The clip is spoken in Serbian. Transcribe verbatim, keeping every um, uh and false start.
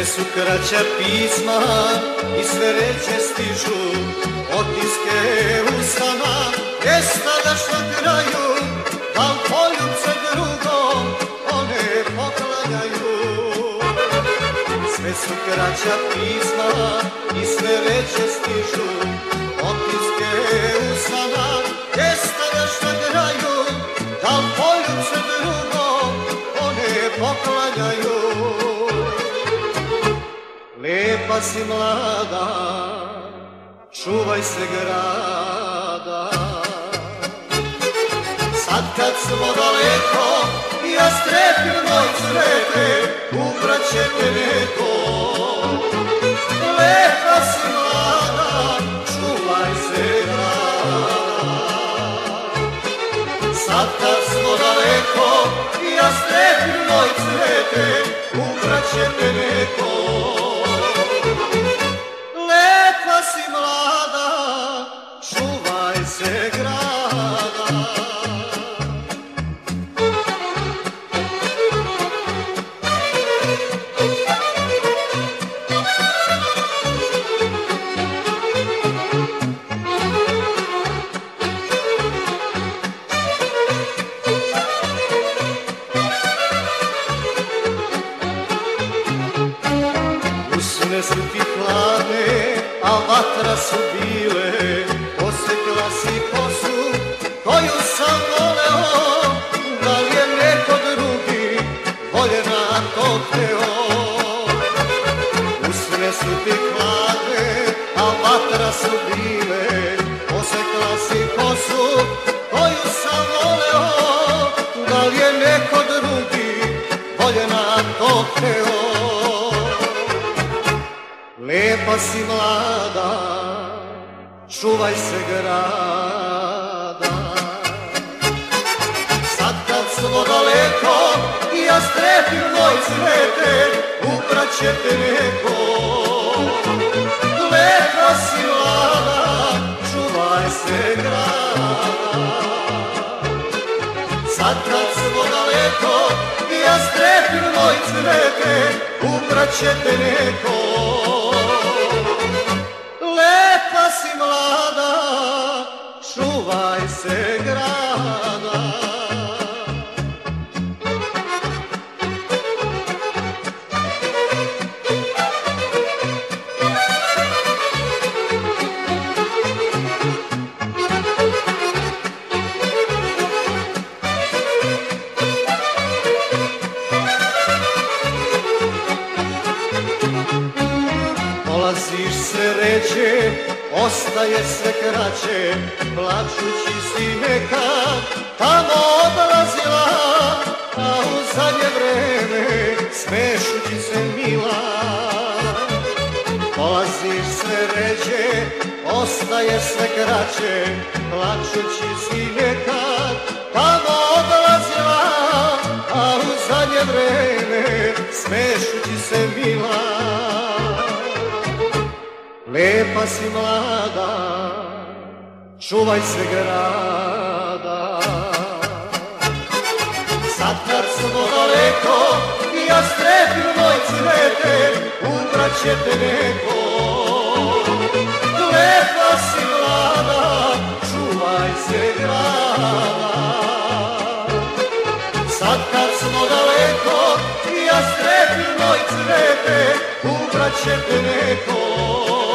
su kraća pisma i sve reče stižu, otiske usana, mjesta da što graju, da u poljubce drugom one poklanjaju. Sve su kraća pisma i sve reče stižu, otiske usana, mjesta da što graju, da u poljubce drugom one poklanjaju. Lepa si mlada, čuvaj se grada. Sad kad smo daleko, ja strepim moj cvete, ubraće te neko. Lepa si mlada, čuvaj se grada. Sad kad smo daleko, ja strepim moj cvete, ubraće te neko. Lepa si mlada, čuvaj se grada. Usne su ti hladne, a vatra su bile, osjetila si kosu koju sam voleo, da li je neko drugi voljena to hteo. Usne su ti hladne, a vatra su bile, osjetila si kosu koju sam voleo, da li je neko drugi voljena to hteo. Lepa si mlada, čuvaj se grada. Sad kad smo daleko, ja strepim moj cvete, ubraće te neko. Lepa si mlada, čuvaj se grada. Sad kad smo daleko, ja strepim moj cvete, ubraće te neko. Lepa si mlada, čuvaj se grada. Polaziš sve ređe, ostaje sve kraće, plačući si nekad tamo odlazila, a u zadnje vreme smešući se mila. Polaziš sve ređe, ostaje sve kraće, plačući si nekad tamo odlazila, a u zadnje vreme smešući se mila. Lepa si mlada, čuvaj se grada. Sad kad smo daleko, ja strepim moj cvete, ubraće te neko. Lepa si mlada, čuvaj se grada. Sad kad smo daleko, ja strepim moj cvete, ubraće te neko.